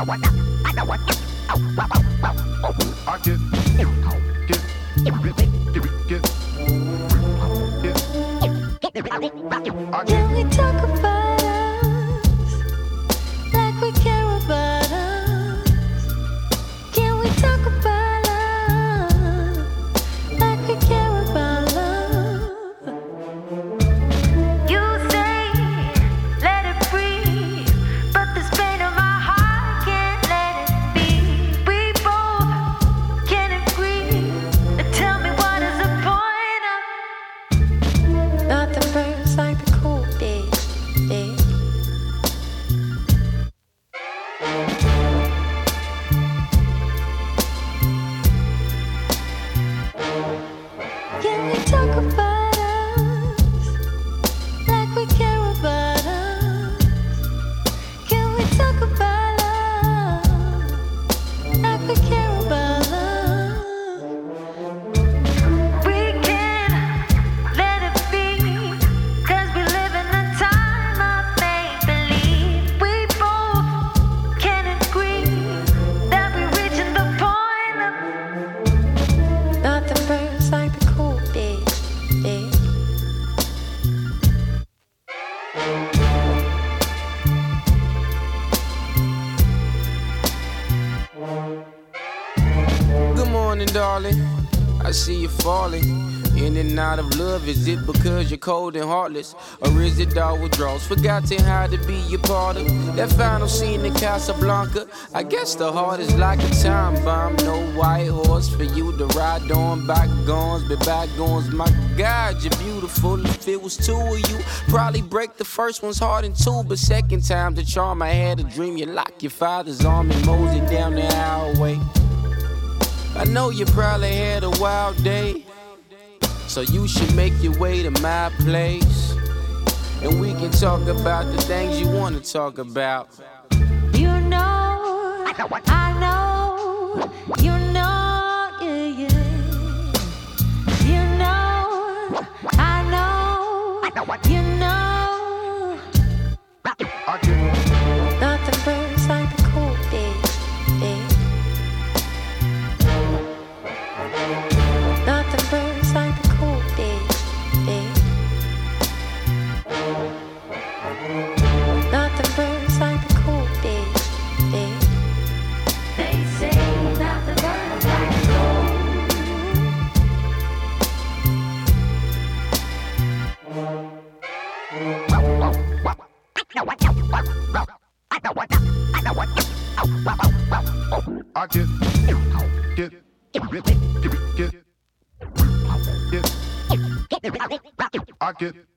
Can we talk about us like we care about us? Can we talk about us like we care about love? You say let it breathe, but this pain of my heart can't let it be. We both can agree. Tell me what is the point of nothing burns like the cool day. Can we talk about us like we care about us? Can we talk about us like we care about love? We can't let it be, 'cause we live in a time of make-believe. We both can agree that we're reaching the point of nothing burns like the cool day. Good morning, darling. I see you falling in and out of love. Is it because you're cold and heartless? Or is it all withdrawals? Forgotten how to be a part of that final scene in Casablanca. I guess the heart is like a time bomb. No white horse for you to ride on. Bygones be bygones. My God, you're beautiful. If it was two of you, probably break the first one's heart in two. But second time the charm, I had a dream. You lock your father's arm and mosey down the highway. I know you probably had a wild day, so you should make your way to my place, and we can talk about the things you want to talk about. You know, I know, you know, yeah, yeah. You know, I know, you know. Nothing burns like the cool day. Nothing burns like the cool day. Nothing burns like the cool day. They say nothing burns like the I get